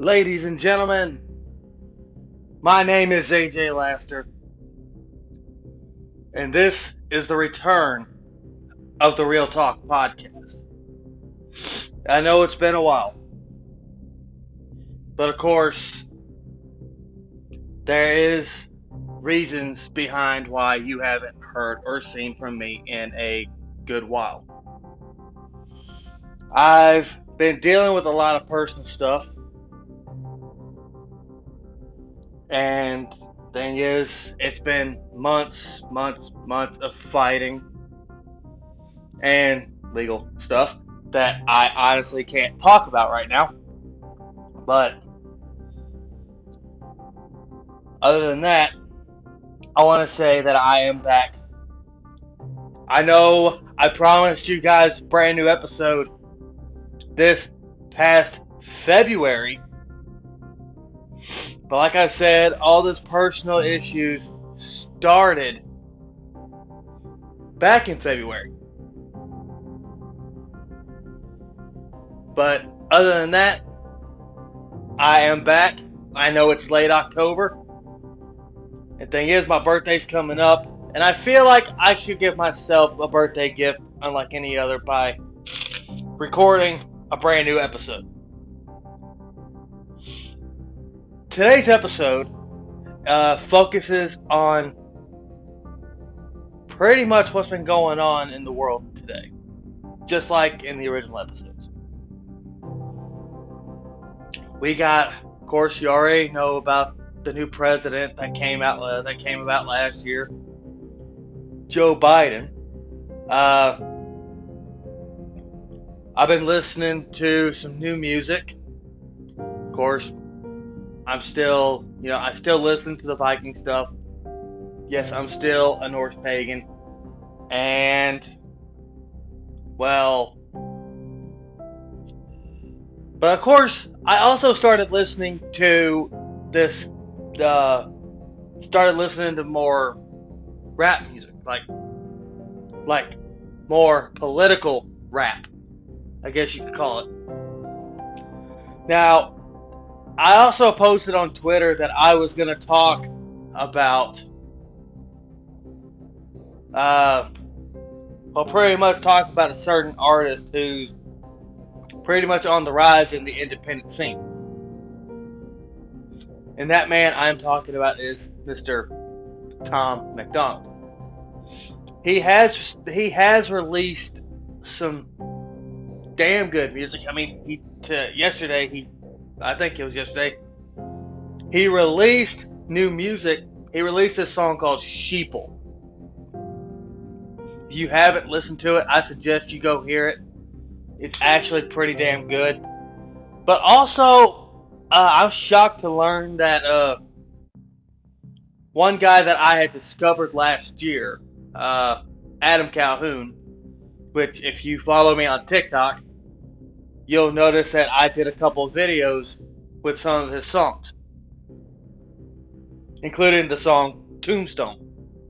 Ladies and gentlemen, my name is AJ Laster, and this is the return of the Real Talk podcast. I know it's been a while, but of course, there is reasons behind why you haven't heard or seen from me in a good while. I've been dealing with a lot of personal stuff, and thing is, it's been months of fighting and legal stuff that I honestly can't talk about right now. But other than that, I want to say that I am back. I know I promised you guys a brand new episode this past February, but like I said, all this personal issues started back in February. But other than that, I am back. I know it's late October. The thing is, my birthday's coming up, and I feel like I should give myself a birthday gift unlike any other by recording a brand new episode. Today's episode focuses on pretty much what's been going on in the world today, just like in the original episodes. We got, of course, you already know about the new president that came about last year, Joe Biden. I've been listening to some new music. Of course, I still listen to the Viking stuff. Yes, I'm still a Norse pagan. And, well, but of course, I also started listening to more rap music, like more political rap, I guess you could call it. Now, I also posted on Twitter that I was going to talk about, pretty much talk about a certain artist who's pretty much on the rise in the independent scene. And that man I'm talking about is Mr. Tom MacDonald. He has released some damn good music. I mean, he released new music. He released this song called Sheeple. If you haven't listened to it, I suggest you go hear it. It's actually pretty damn good. But also, I'm shocked to learn that one guy that I had discovered last year, Adam Calhoun, which if you follow me on TikTok, you'll notice that I did a couple of videos with some of his songs, including the song Tombstone.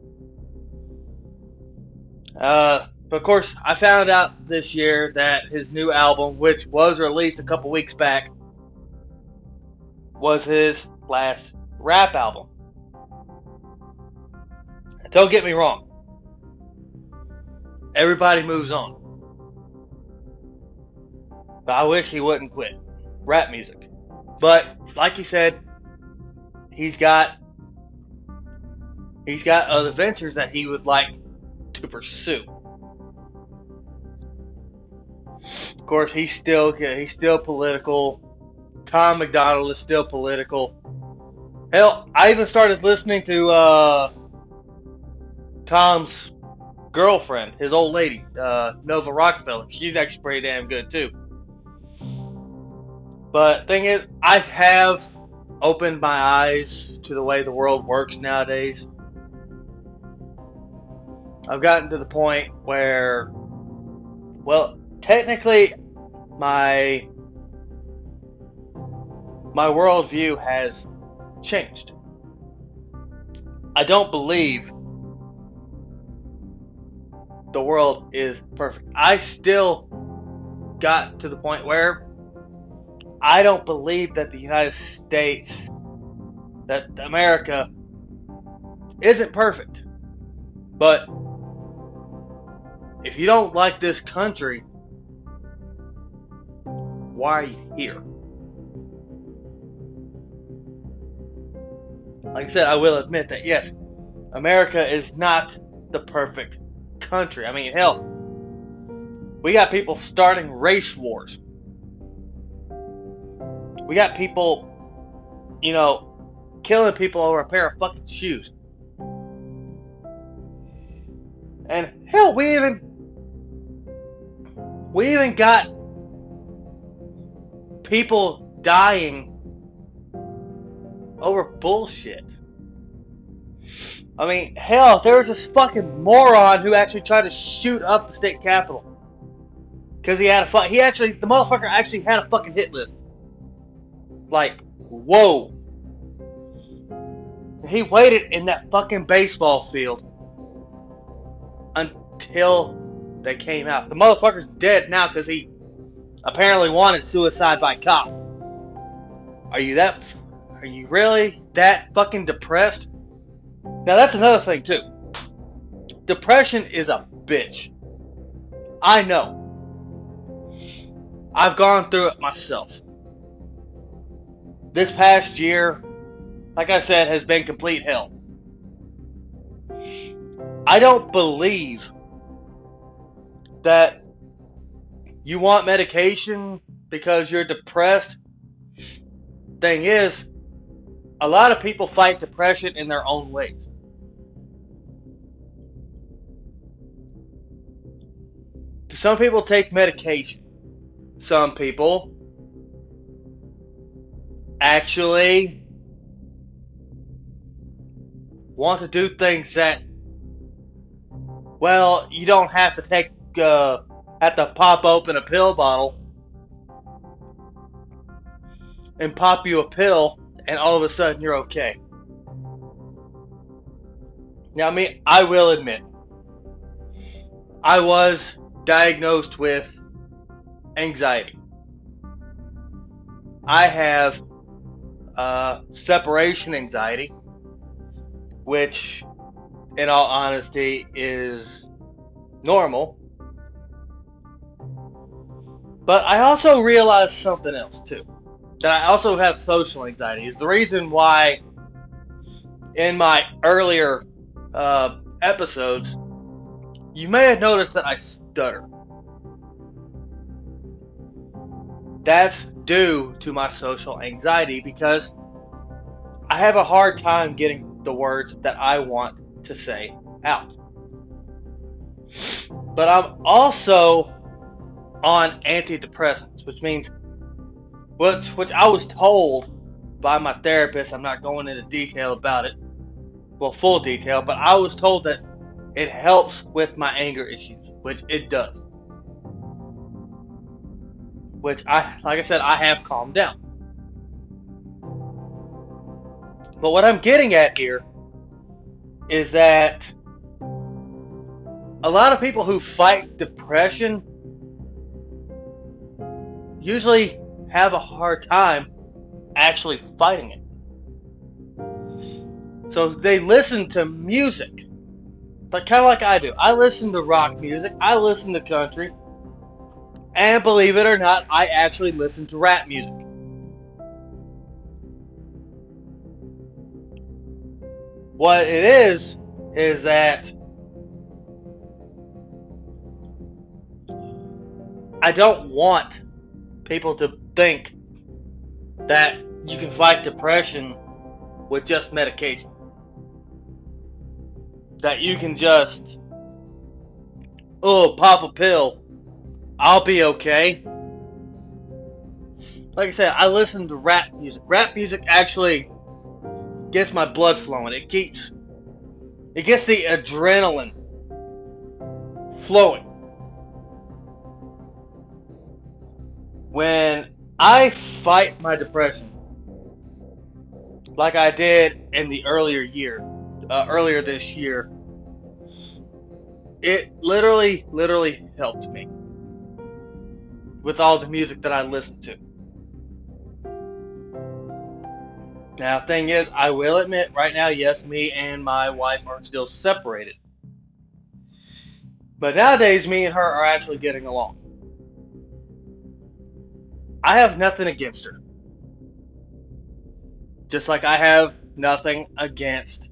But of course, I found out this year that his new album, which was released a couple weeks back, was his last rap album. Don't get me wrong. Everybody moves on. But I wish he wouldn't quit rap music. But like he said, he's got other ventures that he would like to pursue. Of course, he's still political. Tom MacDonald is still political. Hell, I even started listening to Tom's girlfriend, his old lady, Nova Rockefeller. She's actually pretty damn good too. But thing is, I have opened my eyes to the way the world works nowadays. I've gotten to the point where, well, technically, my worldview has changed. I don't believe the world is perfect. I still got to the point where I don't believe that the United States, that America isn't perfect. But if you don't like this country, why are you here? Like I said, I will admit that, yes, America is not the perfect country. I mean, hell, we got people starting race wars. We got people, killing people over a pair of fucking shoes. And hell, we even got people dying over bullshit. I mean, hell, there was this fucking moron who actually tried to shoot up the state capitol because the motherfucker actually had a fucking hit list. Like, whoa. He waited in that fucking baseball field until they came out. The motherfucker's dead now because he apparently wanted suicide by cop. Are you really that fucking depressed? Now that's another thing too. Depression is a bitch. I know. I've gone through it myself. This past year, like I said, has been complete hell. I don't believe that you want medication because you're depressed. Thing is, a lot of people fight depression in their own ways. Some people take medication. Some people actually want to do things that, well, you don't have to have to pop open a pill bottle and pop you a pill and all of a sudden you're okay. Now, I will admit, I was diagnosed with anxiety. I have separation anxiety, which, in all honesty, is normal. But I also realized something else, too. That I also have social anxiety. Is the reason why in my earlier episodes, you may have noticed that I stutter. That's due to my social anxiety because I have a hard time getting the words that I want to say out. But I'm also on antidepressants, which means, which I was told by my therapist, I'm not going into detail about it, well, full detail, but I was told that it helps with my anger issues, which it does. Which like I said, I have calmed down. But what I'm getting at here is that a lot of people who fight depression usually have a hard time actually fighting it. So they listen to music, but kind of like I do. I listen to rock music, I listen to country, and believe it or not, I actually listen to rap music. What it is that I don't want people to think that you can fight depression with just medication. That you can just, pop a pill, I'll be okay. Like I said, I listen to rap music. Rap music actually gets my blood flowing. It gets the adrenaline flowing. When I fight my depression, like I did in the earlier this year, it literally helped me with all the music that I listened to. Now, thing is, I will admit right now, yes, me and my wife are still separated. But nowadays, me and her are actually getting along. I have nothing against her. Just like I have nothing against,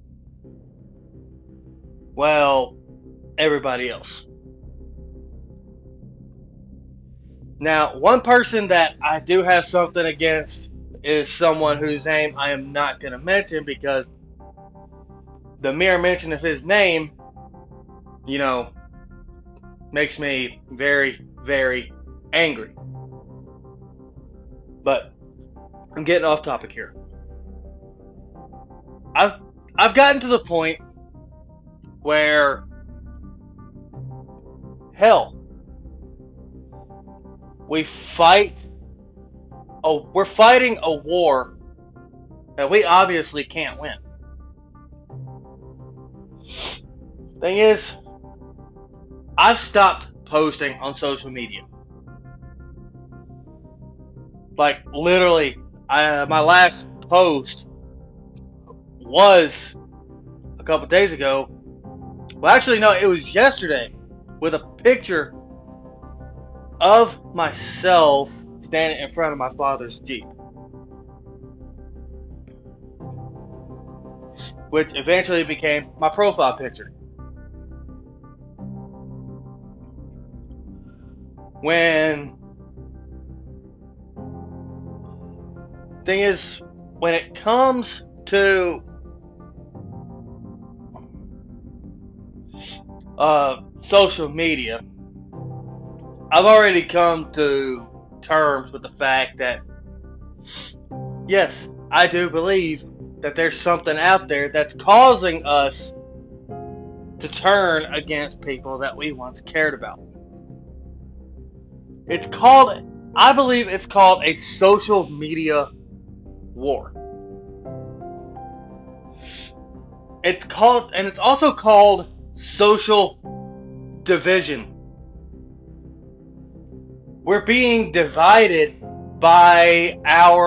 well, everybody else. Now, one person that I do have something against is someone whose name I am not going to mention because the mere mention of his name, you know, makes me very, very angry. But I'm getting off topic here. I've gotten to the point where, hell, we're fighting a war that we obviously can't win. Thing is, I've stopped posting on social media. Like, literally, my last post was a couple days ago. Well, actually, no, it was yesterday with a picture of myself standing in front of my father's Jeep, which eventually became my profile picture. Thing is, when it comes to social media, I've already come to terms with the fact that, yes, I do believe that there's something out there that's causing us to turn against people that we once cared about. I believe it's called a social media war. It's also called social division. We're being divided by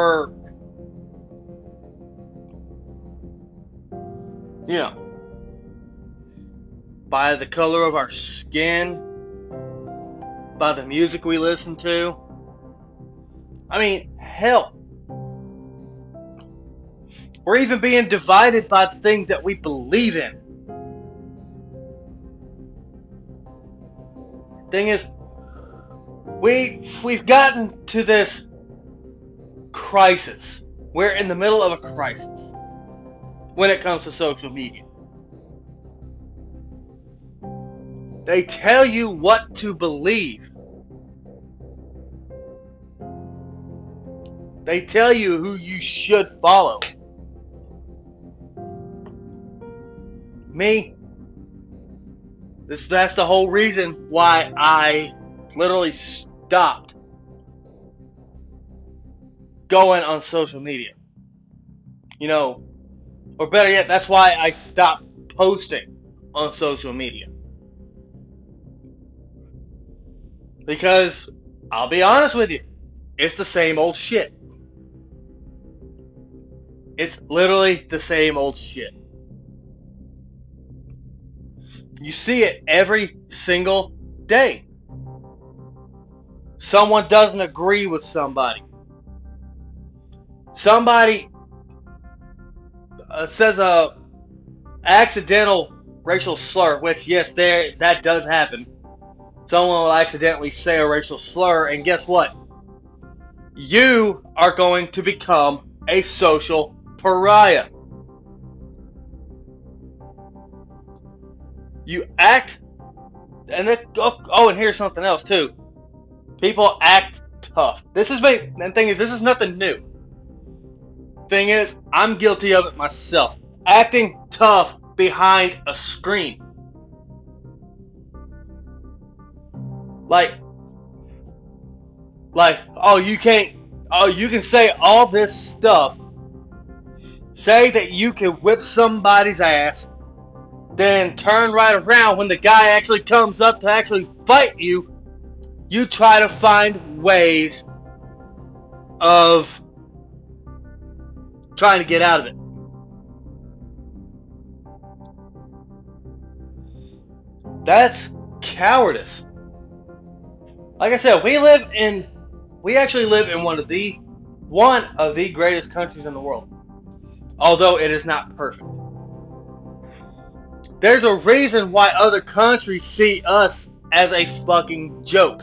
by the color of our skin, by the music we listen to. I mean, hell, we're even being divided by the things that we believe in. Thing is, we've gotten to this crisis. We're in the middle of a crisis when it comes to social media. They tell you what to believe. They tell you who you should follow. Me, that's the whole reason why I literally stopped going on social media. Or better yet, that's why I stopped posting on social media. Because, I'll be honest with you, it's the same old shit. It's literally the same old shit. You see it every single day. Someone doesn't agree with somebody. Somebody says a accidental racial slur, which, yes, that does happen. Someone will accidentally say a racial slur, and guess what? You are going to become a social pariah. You act, and here's something else too. People act tough. This is nothing new. Thing is, I'm guilty of it myself. Acting tough behind a screen. You can say all this stuff. Say that you can whip somebody's ass, then turn right around when the guy actually comes up to actually fight you. You try to find ways of trying to get out of it. That's cowardice. Like I said, we actually live in one of the greatest countries in the world. Although it is not perfect. There's a reason why other countries see us as a fucking joke.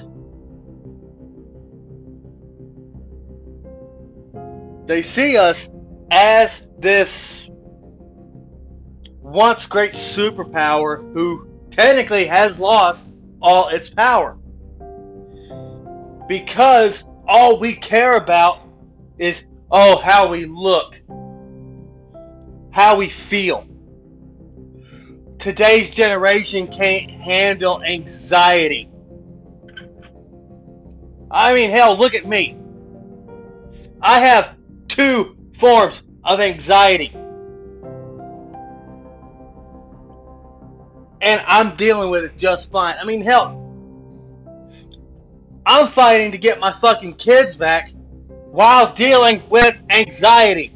They see us as this once great superpower who technically has lost all its power. Because all we care about is, oh, how we look, how we feel. Today's generation can't handle anxiety. I mean, hell, look at me. I have 2 forms of anxiety. And I'm dealing with it just fine. I mean, hell, I'm fighting to get my fucking kids back while dealing with anxiety.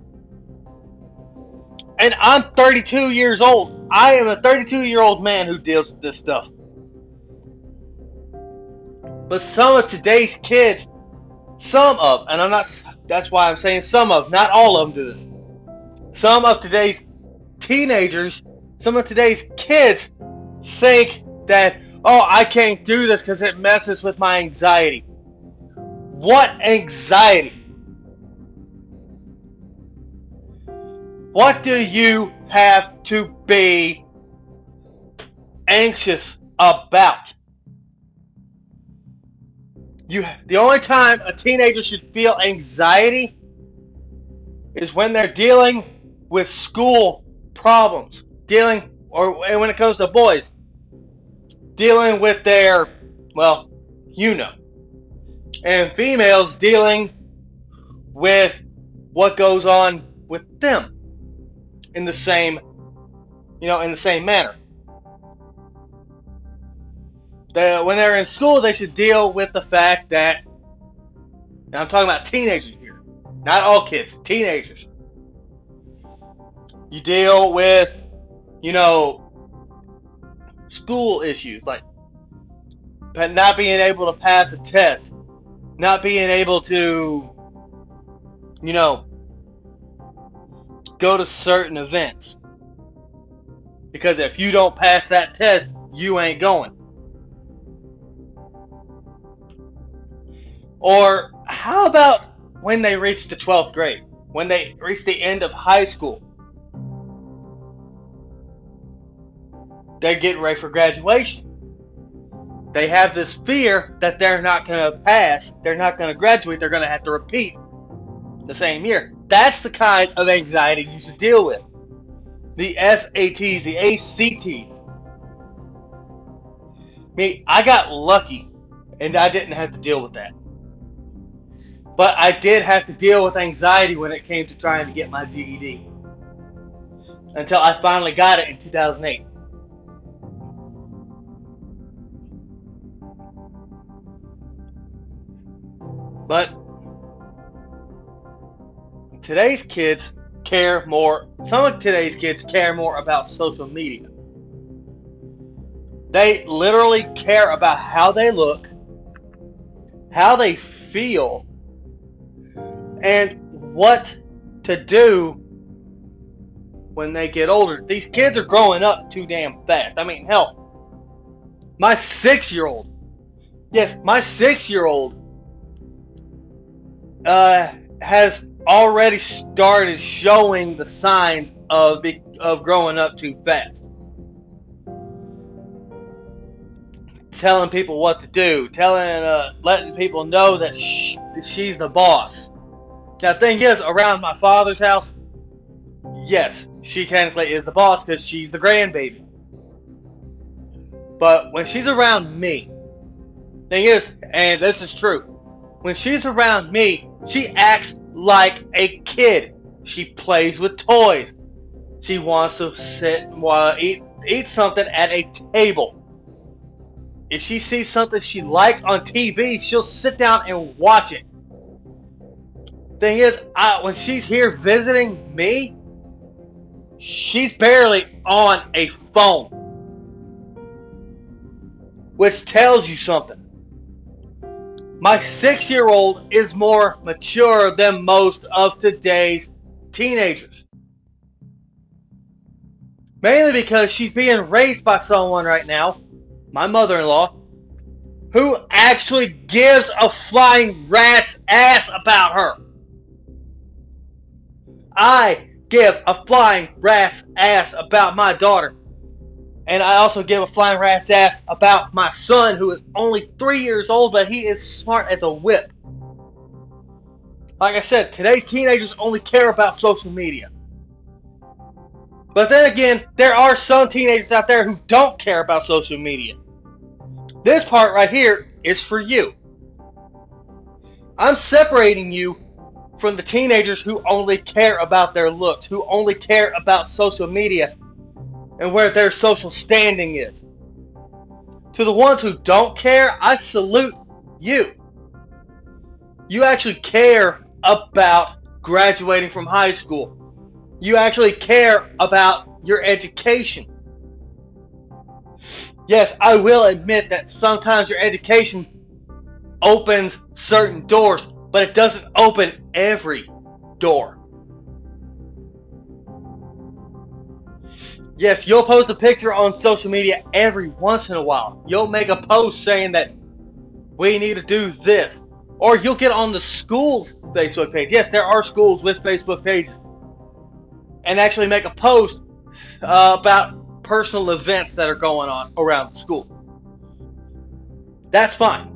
And I'm 32 years old. I am a 32-year-old man who deals with this stuff. But some of today's kids, that's why I'm saying some of, not all of them do this. Some of today's teenagers, some of today's kids think that, oh, I can't do this because it messes with my anxiety. What anxiety? What do you have to be anxious about? The only time a teenager should feel anxiety is when they're dealing with school problems. And when it comes to boys, dealing with their, well, and females dealing with what goes on with them in the same manner. When they're in school, they should deal with the fact that, and I'm talking about teenagers here, not all kids, teenagers. You deal with, school issues, like not being able to pass a test, not being able to, go to certain events. Because if you don't pass that test, you ain't going. Or how about when they reach the 12th grade? When they reach the end of high school? They're getting ready for graduation. They have this fear that they're not going to pass, they're not going to graduate, they're going to have to repeat the same year. That's the kind of anxiety you should deal with. The SATs, the ACTs. I got lucky and I didn't have to deal with that. But I did have to deal with anxiety when it came to trying to get my GED. Until I finally got it in 2008. But today's kids care more. Some of today's kids care more about social media. They literally care about how they look, how they feel, and what to do when they get older. These kids are growing up too damn fast. I mean, hell, my 6-year-old, has already started showing the signs of growing up too fast. Telling people what to do, letting people know that she's the boss. Now, the thing is, around my father's house, yes, she technically is the boss because she's the grandbaby. But when she's around me, thing is, and this is true, when she's around me, she acts like a kid. She plays with toys. She wants to sit while eat something at a table. If she sees something she likes on TV, she'll sit down and watch it. Thing is, when she's here visiting me, she's barely on a phone, which tells you something. My 6-year-old is more mature than most of today's teenagers. Mainly because she's being raised by someone right now, my mother-in-law, who actually gives a flying rat's ass about her. I give a flying rat's ass about my daughter. And I also give a flying rat's ass about my son, who is only 3 years old, but he is smart as a whip. Like I said, today's teenagers only care about social media. But then again, there are some teenagers out there who don't care about social media. This part right here is for you. I'm separating you from the teenagers who only care about their looks, who only care about social media and where their social standing is. To the ones who don't care, I salute you. You actually care about graduating from high school. You actually care about your education. Yes, I will admit that sometimes your education opens certain doors, but it doesn't open every door. Yes, you'll post a picture on social media every once in a while. You'll make a post saying that we need to do this. Or you'll get on the school's Facebook page. Yes, there are schools with Facebook pages. And actually make a post about personal events that are going on around the school. That's fine.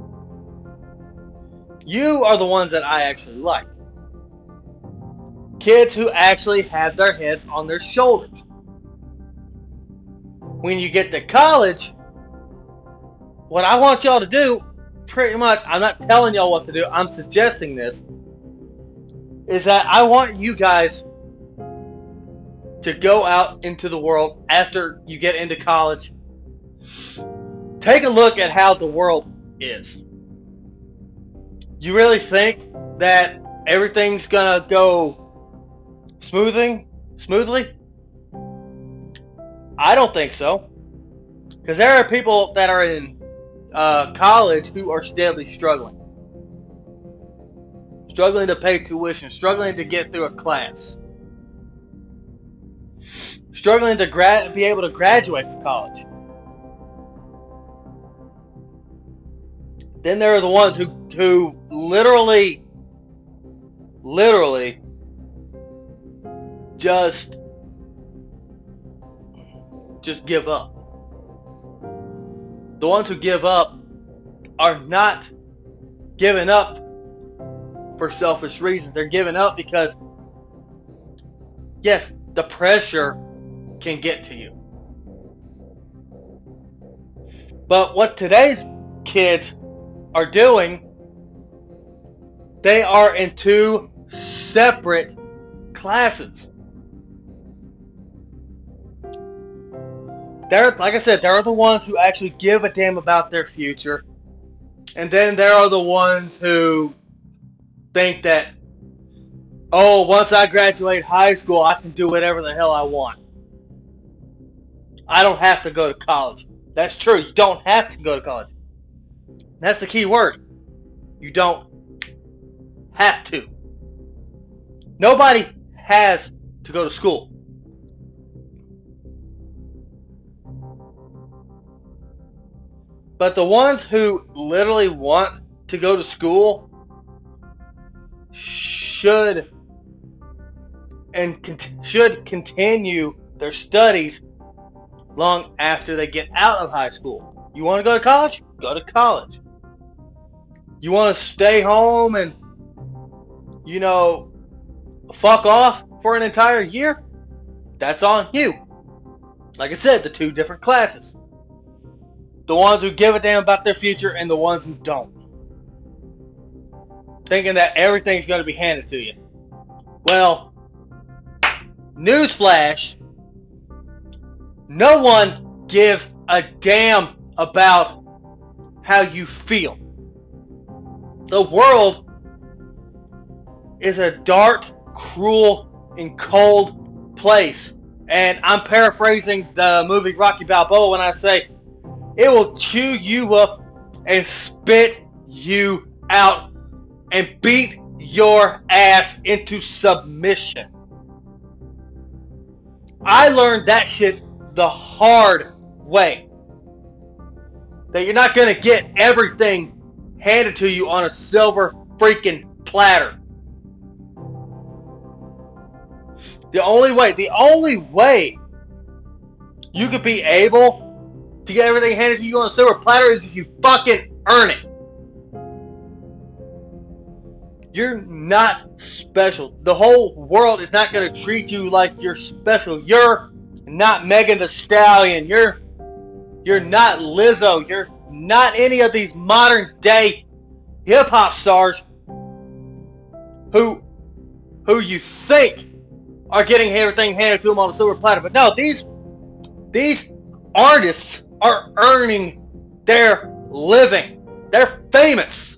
You are the ones that I actually like. Kids who actually have their heads on their shoulders. When you get to college, what I want y'all to do, pretty much, I'm not telling y'all what to do, I'm suggesting this, is that I want you guys to go out into the world after you get into college. Take a look at how the world is. You really think that everything's gonna go smoothly? I don't think so. Because there are people that are in college who are steadily struggling. Struggling to pay tuition. Struggling to get through a class. Struggling to be able to graduate from college. Then there are the ones who literally just give up. The ones who give up are not giving up for selfish reasons. They're giving up because, yes, the pressure can get to you. But what today's kids are doing, they are in two separate classes. Like I said, there are the ones who actually give a damn about their future. And then there are the ones who think that, oh, once I graduate high school, I can do whatever the hell I want. I don't have to go to college. That's true. You don't have to go to college. That's the key word. You don't have to. Nobody has to go to school. But the ones who literally want to go to school should continue their studies long after they get out of high school. You want to go to college? Go to college. You want to stay home and, fuck off for an entire year? That's on you. Like I said, the two different classes. The ones who give a damn about their future and the ones who don't. Thinking that everything's going to be handed to you. Well, newsflash, no one gives a damn about how you feel. The world is a dark, cruel, and cold place. And I'm paraphrasing the movie Rocky Balboa when I say it will chew you up and spit you out and beat your ass into submission. I learned that shit the hard way. That you're not going to get everything handed to you on a silver freaking platter. The only way you could be able to get everything handed to you on a silver platter is if you fucking earn it. You're not special. The whole world is not going to treat you like you're special. You're not Megan Thee Stallion. You're not Lizzo. You're not any of these modern day hip hop stars who you think are getting everything handed to them on a silver platter. But no, these artists are earning their living. They're famous.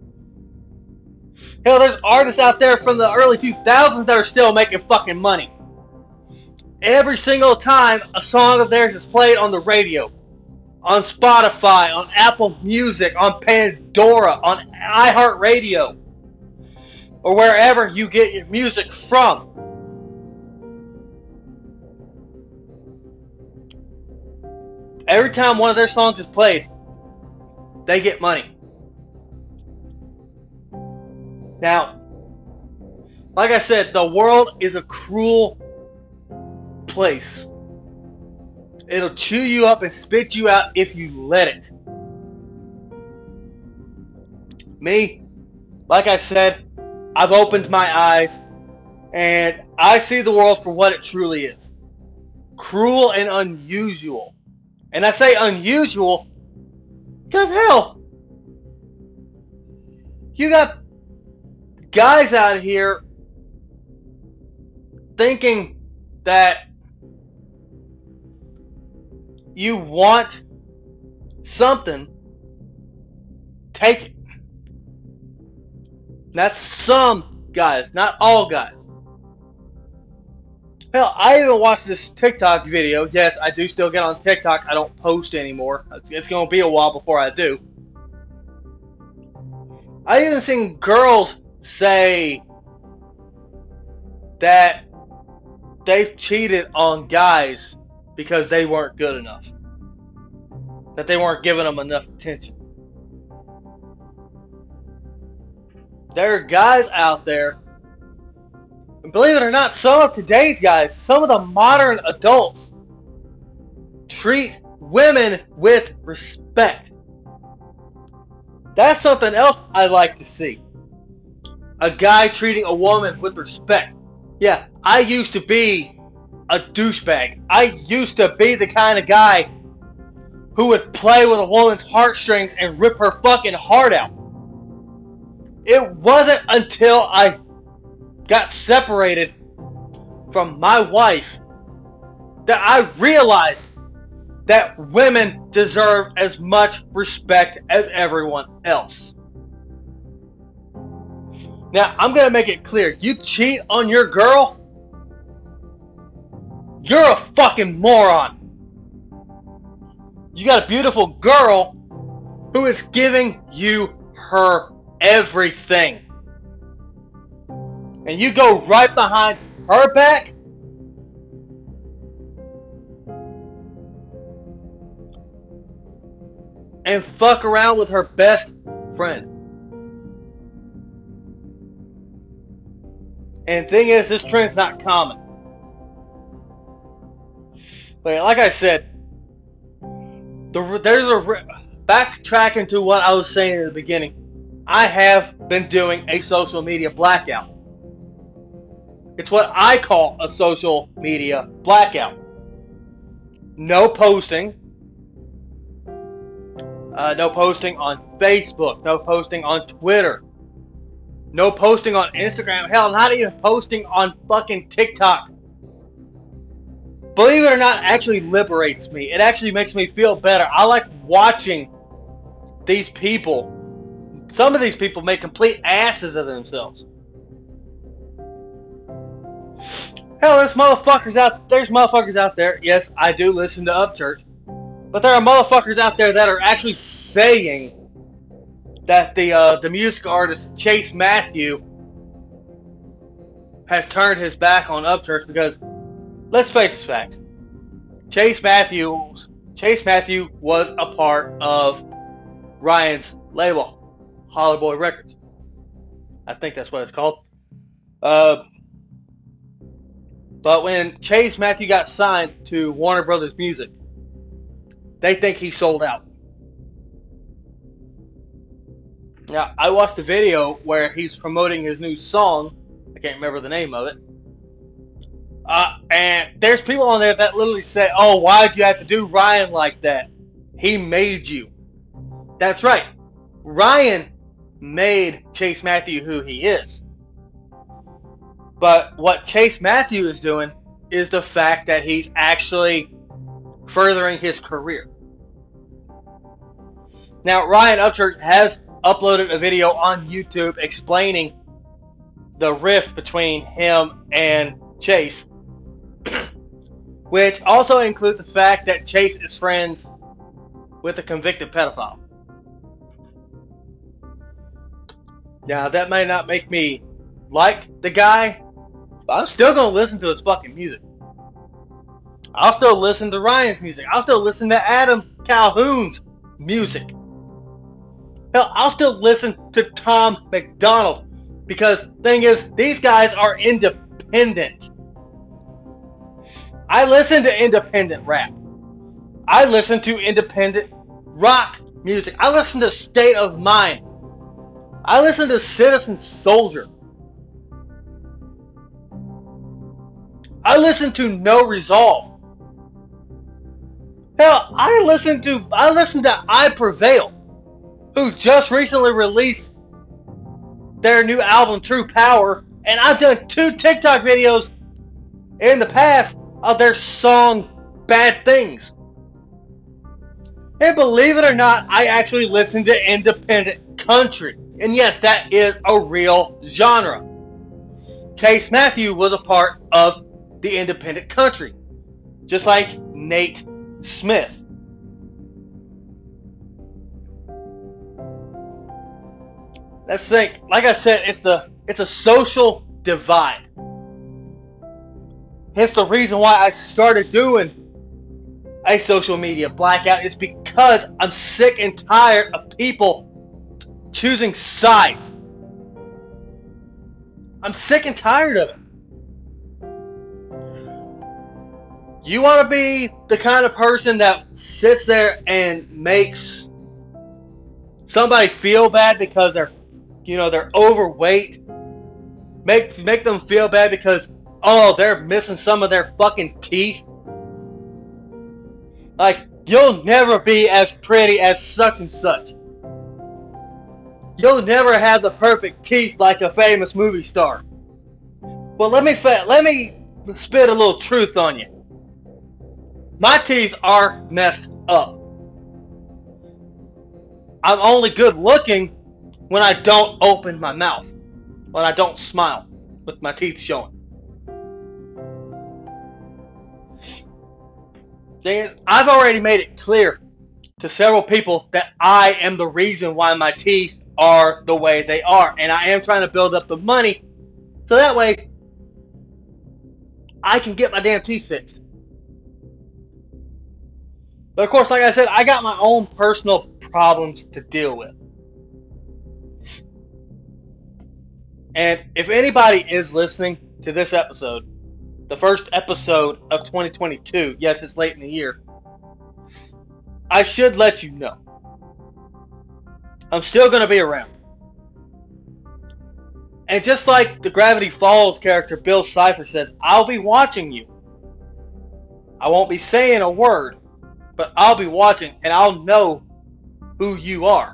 Hell, there's artists out there from the early 2000s that are still making fucking money. Every single time a song of theirs is played on the radio, on Spotify, on Apple Music, on Pandora, on iHeartRadio, or wherever you get your music from. Every time one of their songs is played, they get money. Now, like I said, the world is a cruel place. It'll chew you up and spit you out if you let it. Me, like I said, I've opened my eyes and I see the world for what it truly is. Cruel and unusual. And I say unusual because hell, you got guys out here thinking that you want something, take it. That's some guys, not all guys. Hell, I even watched this TikTok video. Yes, I do still get on TikTok. I don't post anymore. It's going to be a while before I do. I even seen girls say that they've cheated on guys because they weren't good enough. That they weren't giving them enough attention. There are guys out there, and believe it or not, some of today's guys, some of the modern adults, treat women with respect. That's something else I like to see. A guy treating a woman with respect. Yeah, I used to be a douchebag. I used to be the kind of guy who would play with a woman's heartstrings and rip her fucking heart out. It wasn't until I got separated from my wife that I realized that women deserve as much respect as everyone else. Now, I'm going to make it clear. You cheat on your girl, you're a fucking moron. You got a beautiful girl who is giving you her everything. And you go right behind her back and fuck around with her best friend. And the thing is, this trend's not common. But like I said, there's a backtracking to what I was saying in the beginning. I have been doing a social media blackout. It's what I call a social media blackout. No posting. No posting on Facebook. No posting on Twitter. No posting on Instagram. Hell, not even posting on fucking TikTok. Believe it or not, it actually liberates me. It actually makes me feel better. I like watching these people. Some of these people make complete asses of themselves. Hell, there's motherfuckers out there. Yes, I do listen to Upchurch, but there are motherfuckers out there that are actually saying that the music artist Chase Matthew has turned his back on Upchurch because, let's face facts, Chase Matthew was a part of Ryan's label, Hollow Boy Records. I think that's what it's called. But when Chase Matthew got signed to Warner Brothers Music, they think he sold out. Now, I watched a video where he's promoting his new song. I can't remember the name of it. And there's people on there that literally say, "Oh, why'd you have to do Ryan like that? He made you." That's right. Ryan made Chase Matthew who he is. But what Chase Matthew is doing is the fact that he's actually furthering his career. Now, Ryan Upchurch has uploaded a video on YouTube explaining the rift between him and Chase, which also includes the fact that Chase is friends with a convicted pedophile. Now, that may not make me like the guy, but I'm still going to listen to his fucking music. I'll still listen to Ryan's music. I'll still listen to Adam Calhoun's music. Hell, I'll still listen to Tom MacDonald. Because the thing is, these guys are independent. I listen to independent rap. I listen to independent rock music. I listen to State of Mind. I listen to Citizen Soldier. I listen to No Resolve. Hell, I listen to I Prevail, who just recently released their new album True Power, and I've done 2 TikTok videos in the past of their song Bad Things. And believe it or not, I actually listen to independent country. And yes, that is a real genre. Chase Matthew was a part of the independent country, just like Nate Smith. Let's think. Like I said, it's a social divide. Hence the reason why I started doing a social media blackout is because I'm sick and tired of people choosing sides. I'm sick and tired of it. You want to be the kind of person that sits there and makes somebody feel bad because they're overweight. Make them feel bad because, oh, they're missing some of their fucking teeth. Like, you'll never be as pretty as such and such. You'll never have the perfect teeth like a famous movie star. Well, let me spit a little truth on you. My teeth are messed up. I'm only good looking when I don't open my mouth, when I don't smile with my teeth showing. Thing is, I've already made it clear to several people that I am the reason why my teeth are the way they are, and I am trying to build up the money so that way I can get my damn teeth fixed. But of course, like I said, I got my own personal problems to deal with. And if anybody is listening to this episode, the first episode of 2022, yes, it's late in the year, I should let you know. I'm still going to be around. And just like the Gravity Falls character Bill Cipher says, I'll be watching you. I won't be saying a word, but I'll be watching and I'll know who you are.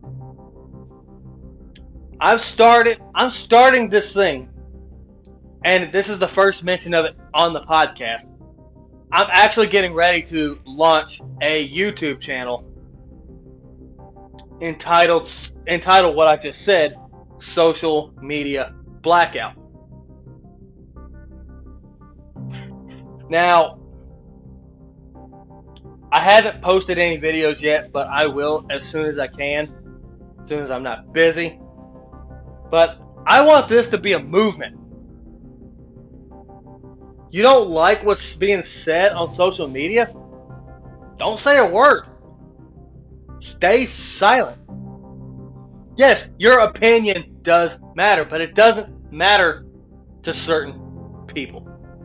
I'm starting this thing, and this is the first mention of it on the podcast. I'm actually getting ready to launch a YouTube channel entitled what I just said, Social Media Blackout. Now, I haven't posted any videos yet, but I will as soon as I can, as soon as I'm not busy. But I want this to be a movement. You don't like what's being said on social media? Don't say a word. Stay silent. Yes, your opinion does matter, but it doesn't matter to certain people.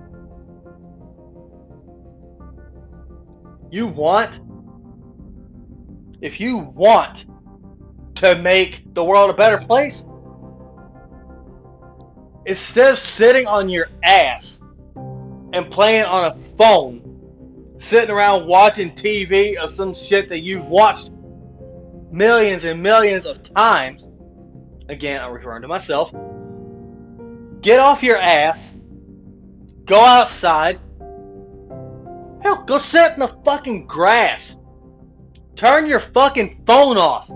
If you want to make the world a better place, instead of sitting on your ass and playing on a phone, sitting around watching TV of some shit that you've watched millions and millions of times, again, I'm referring to myself, get off your ass, go outside, hell, go sit in the fucking grass, turn your fucking phone off,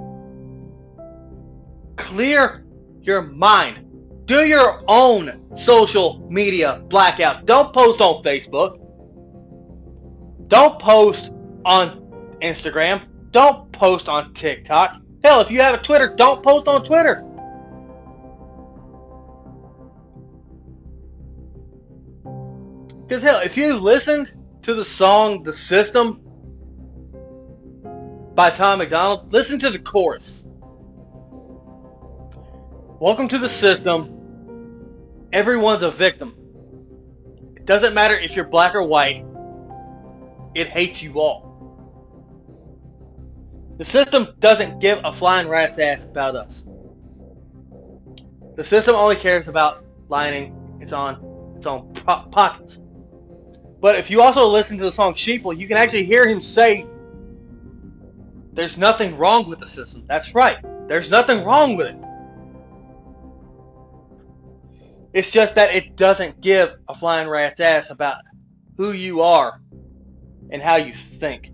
clear your mind. Do your own social media blackout. Don't post on Facebook. Don't post on Instagram. Don't post on TikTok. Hell, if you have a Twitter, don't post on Twitter. Because hell, if you listened to the song The System by Tom MacDonald, listen to the chorus. Welcome to the system. Everyone's a victim. It doesn't matter if you're black or white. It hates you all. The system doesn't give a flying rat's ass about us. The system only cares about lining its own pockets. But if you also listen to the song Sheeple, you can actually hear him say, there's nothing wrong with the system. That's right. There's nothing wrong with it. It's just that it doesn't give a flying rat's ass about who you are and how you think.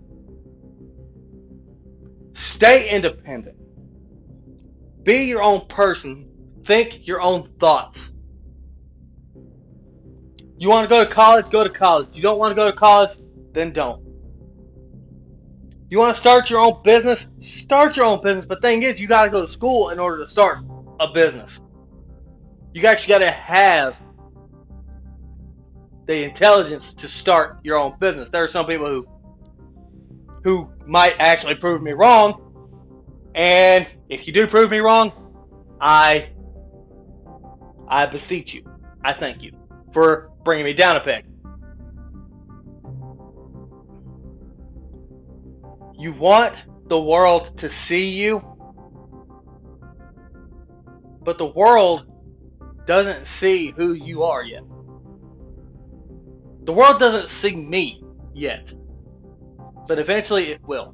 Stay independent. Be your own person. Think your own thoughts. You want to go to college? Go to college. You don't want to go to college? Then don't. You want to start your own business? Start your own business. But the thing is, you got to go to school in order to start a business. You actually got to have the intelligence to start your own business. There are some people who might actually prove me wrong, and if you do prove me wrong, I beseech you. I thank you for bringing me down a peg. You want the world to see you, but the world doesn't see who you are yet. The world doesn't see me yet, but eventually it will.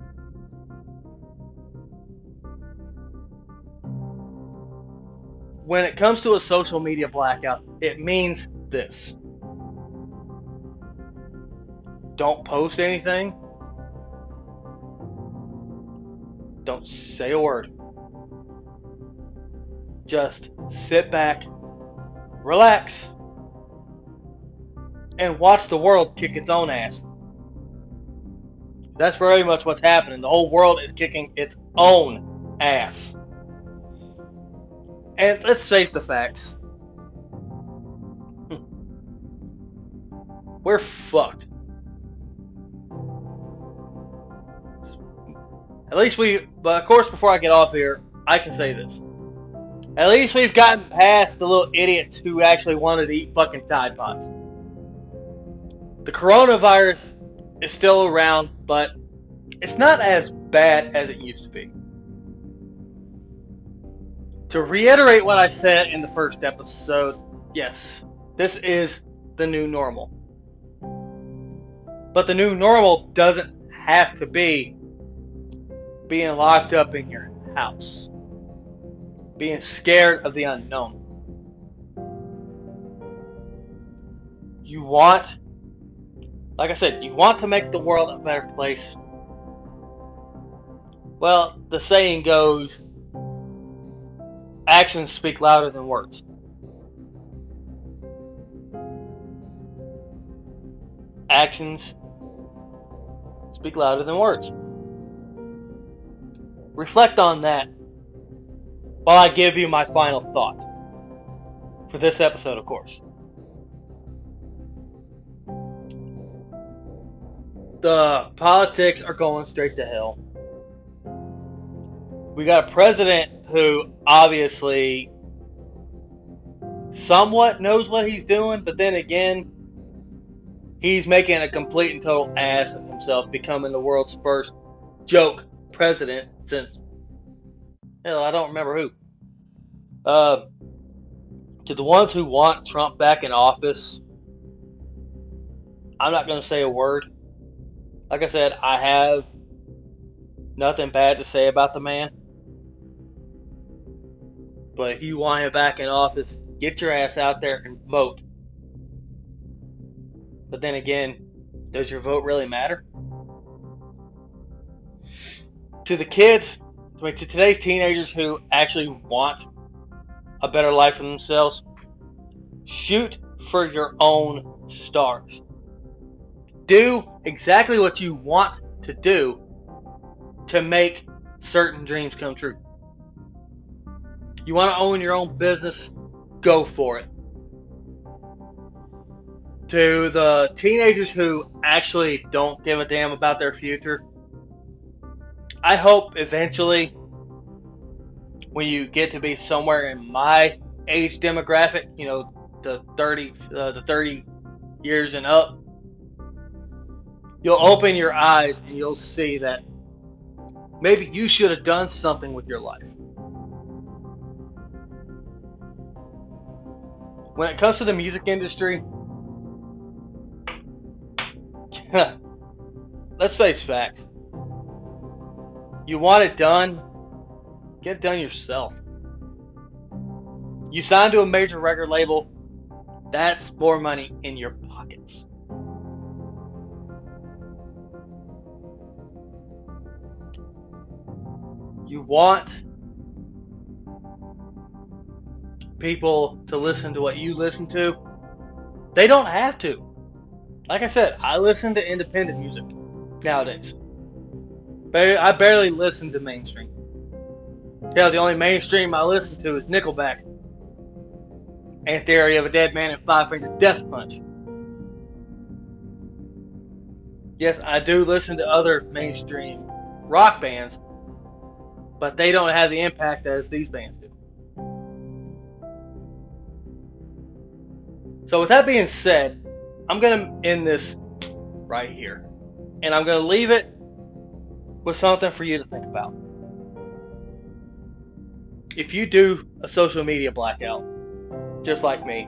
When it comes to a social media blackout, it means this. Don't post anything. Don't say a word. Just sit back, relax, and watch the world kick its own ass. That's pretty much what's happening. The whole world is kicking its own ass. And let's face the facts. We're fucked. At least but of course, before I get off here, I can say this. At least we've gotten past the little idiots who actually wanted to eat fucking Tide Pods. The coronavirus is still around, but it's not as bad as it used to be. To reiterate what I said in the first episode, yes, this is the new normal. But the new normal doesn't have to be being locked up in your house, being scared of the unknown. You want, like I said, you want to make the world a better place. Well, the saying goes, actions speak louder than words. actions speak louder than words. Reflect on that while I give you my final thought for this episode, of course. The politics are going straight to hell. We got a president who obviously somewhat knows what he's doing, but then again, he's making a complete and total ass of himself, becoming the world's first joke president since, hell, I don't remember who. To the ones who want Trump back in office, I'm not going to say a word. Like I said, I have nothing bad to say about the man. But if you want him back in office, get your ass out there and vote. But then again, does your vote really matter? To the kids, to today's teenagers who actually want a better life for themselves, shoot for your own stars. Do exactly what you want to do to make certain dreams come true. You want to own your own business? Go for it. To the teenagers who actually don't give a damn about their future, I hope eventually, when you get to be somewhere in my age demographic, you know, the 30 years and up, you'll open your eyes and you'll see that maybe you should have done something with your life. When it comes to the music industry, let's face facts. You want it done, get it done yourself. You sign to a major record label, that's more money in your pockets. You want people to listen to what you listen to. They don't have to. Like I said, I listen to independent music nowadays. I barely listen to mainstream. Hell, the only mainstream I listen to is Nickelback and Theory of a Dead Man and Five Finger Death Punch. Yes, I do listen to other mainstream rock bands, but they don't have the impact as these bands do. So with that being said, I'm going to end this right here. And I'm going to leave it with something for you to think about. If you do a social media blackout, just like me,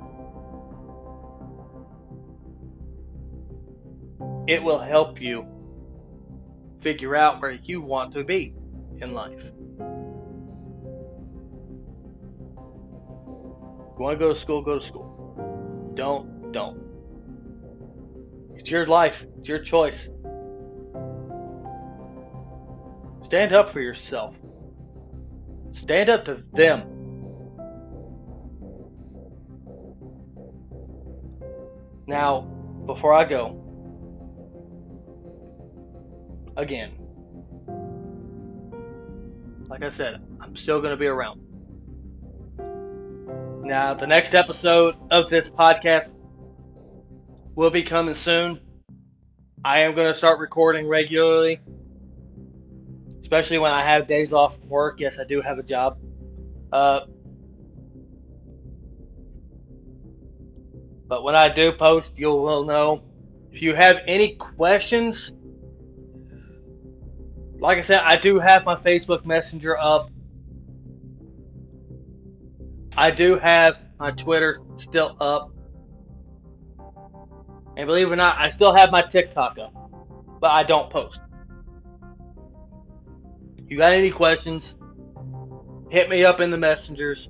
it will help you figure out where you want to be in life. You want to go to school, go to school. Don't. It's your life. It's your choice. Stand up for yourself. Stand up to them. Now, before I go, again, like I said, I'm still going to be around. Now, the next episode of this podcast will be coming soon. I am going to start recording regularly, especially when I have days off from work. Yes, I do have a job. But when I do post, you will know. If you have any questions, like I said, I do have my Facebook Messenger up. I do have my Twitter still up. And believe it or not, I still have my TikTok up. But I don't post. If you got any questions, hit me up in the messages.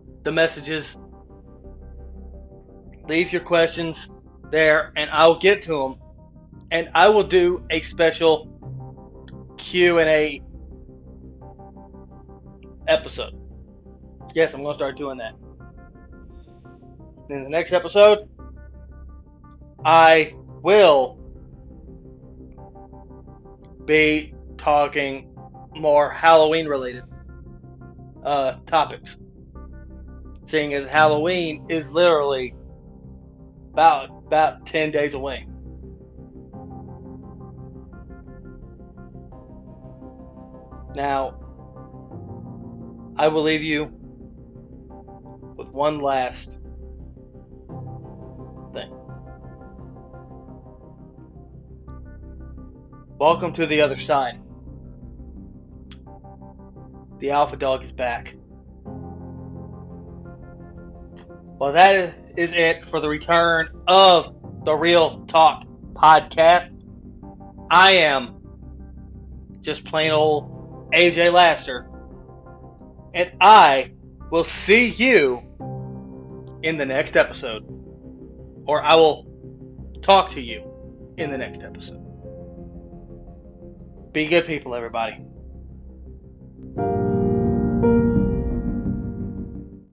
Leave your questions there and I'll get to them. And I will do a special Q&A episode. Yes, I'm going to start doing that. In the next episode, I will be talking more Halloween related topics. Seeing as Halloween is literally about 10 days away. Now, I will leave you with one last thing. Welcome to the other side. The Alpha Dog is back. Well, that is it for the return of the Real Talk podcast. I am just plain old AJ Laster, and I will see you in the next episode, or I will talk to you in the next episode. Be good people, everybody.